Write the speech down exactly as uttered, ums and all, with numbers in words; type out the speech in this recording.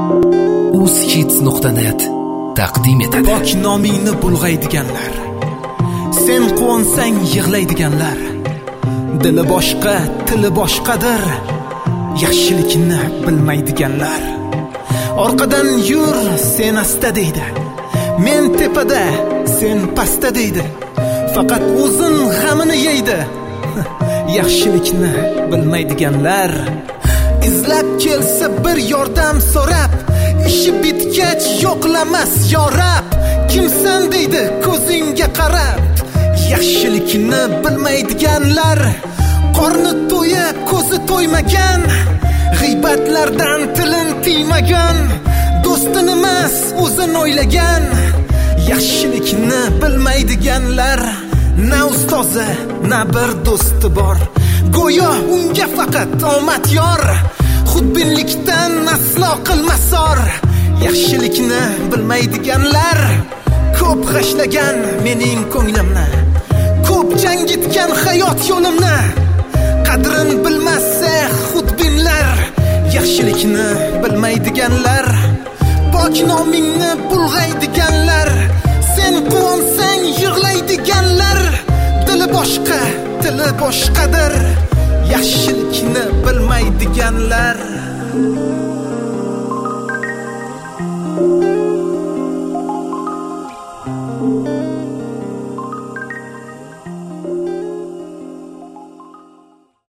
uzhits nuqta net taqdim etadi. Pok nomingni bulg'aydiganlar, sen quvansang yig'laydiganlar, dili boshqa, tili boshqadir, yaxshilikni bilmaydiganlar. Orqadan yur, sen asta deydi, men tepada, sen pasta deydi. Faqat o'zin g'amini yeydi, yaxshilikni bilmaydiganlar. Izlab kelsa bir yordam so'rab, ishi bitgach yo'qlamas yorab. Kimsan deydi ko'zingga qarab, yaxshilikni bilmaydiganlar. Qorni to'yib ko'zi to'ymagan, g'iybatlardan tilin tiymagan, do'stini emas o'zini o'ylagan, yaxshilikni bilmaydiganlar. Na ustozi, na bir do'sti bor, go'yo unga faqat omad yor. Xudbinlikdan aslo qilmasor, yaxshilikni bilmaydiganlar. Ko'p g'ashlagan mening ko'nglimni, ko'p jangitgan hayot yo'limni, qadrin bilmasa xudbinlar, yaxshilikni bilmaydiganlar. Pok nomingni bulg'aydiganlar, sen quvansang yig'laydiganlar, dili boshqa, tili boshqadir, yaxshilikni bilmaydiganlar.